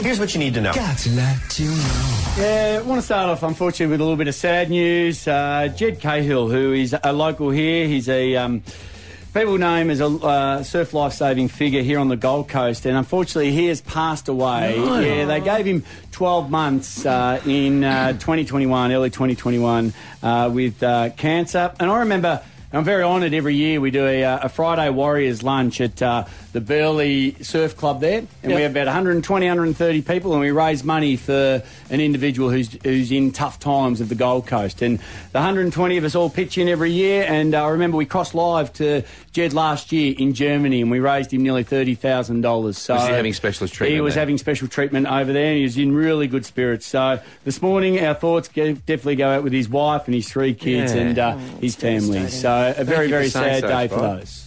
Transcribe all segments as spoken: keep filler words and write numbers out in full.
Here's what you need to know. Got to let you know. Yeah, I want to start off, unfortunately, with a little bit of sad news. Uh, Jed Cahill, who is a local here, he's a... Um, people know him as a uh, surf life-saving figure here on the Gold Coast, and unfortunately he has passed away. No. Yeah, they gave him twelve months uh, in uh, twenty twenty-one, early twenty twenty-one, uh, with uh, cancer. And I remember, and I'm very honoured, every year we do a, a Friday Warriors lunch at uh, the Burleigh Surf Club there, and yep. we have about one hundred twenty, one hundred thirty people, and we raise money for an individual who's who's in tough times of the Gold Coast. And the one hundred twenty of us all pitch in every year, and uh, I remember we crossed live to Jed last year in Germany, and we raised him nearly thirty thousand dollars. So was he having specialist treatment? He was there? having special treatment over there, and he was in really good spirits. So this morning our thoughts definitely go out with his wife and his three kids Yeah. and uh, Oh, his family. devastating. So a very, you very for saying sad so, day for Spike. those.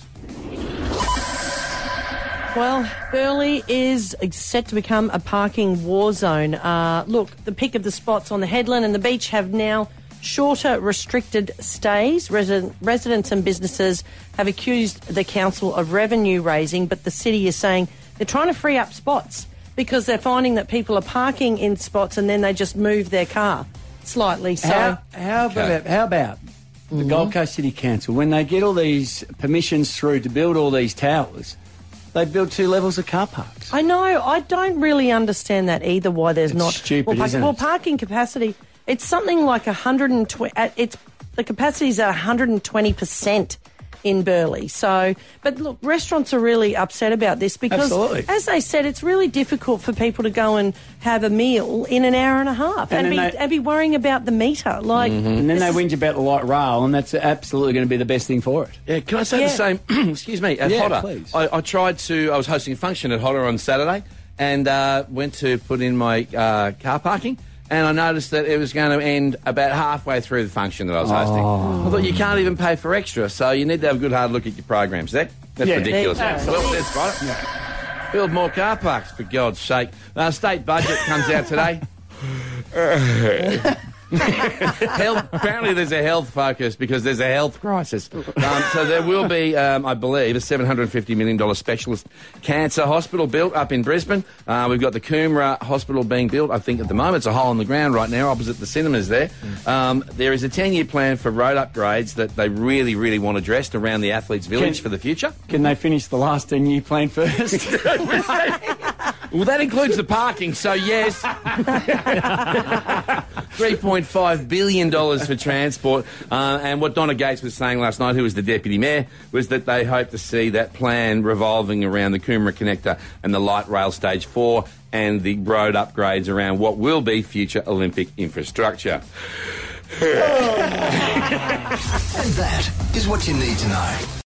Well, Burleigh is set to become a parking war zone. Uh, look, the pick of the spots on the headland and the beach have now shorter restricted stays. Resident, residents and businesses have accused the council of revenue raising, but the city is saying they're trying to free up spots because they're finding that people are parking in spots and then they just move their car slightly. So, How, how Okay. about, how about the Gold Coast City Council, when they get all these permissions through to build all these towers, they build two levels of car parks? I know, I don't really understand that either, why there's It's not... stupid, well, isn't well, it? parking capacity, it's something like one hundred twenty... uh, It's the capacity is at one hundred twenty percent in Burleigh. So, but look, restaurants are really upset about this because, Absolutely. as they said, it's really difficult for people to go and have a meal in an hour and a half And and, then be, they- and be worrying about the meter. Like, And then this they is- whinge about the light rail, and that's absolutely going to be the best thing for it. Yeah, can I say Yeah. the same? Excuse me, at Yeah, Hodder. please. I, I tried to. I was hosting a function at Hodder on Saturday, and uh, went to put in my uh, car parking, and I noticed that it was going to end about halfway through the function that I was hosting. Oh. I thought you can't even pay for extra, so you need to have a good hard look at your programs. That that's Yeah. ridiculous. There- Well, that's right. Build more car parks, for God's sake. Uh, state budget comes out today. Health, apparently there's a health focus because there's a health crisis. Um, so there will be, um, I believe, a seven hundred fifty million dollars specialist cancer hospital built up in Brisbane. Uh, we've got the Coomera Hospital being built. I think at the moment it's a hole in the ground right now opposite the cinemas there. Um, there is a ten-year plan for road upgrades that they really, really want addressed around the Athletes Village Can- for the future. Can they finish the last ten-year plan first? Well, that includes the parking, so yes. three point five billion dollars for transport. Uh, and what Donna Gates was saying last night, who was the Deputy Mayor, was that they hope to see that plan revolving around the Coomera Connector and the light rail stage four and the road upgrades around what will be future Olympic infrastructure. And that is what you need to know.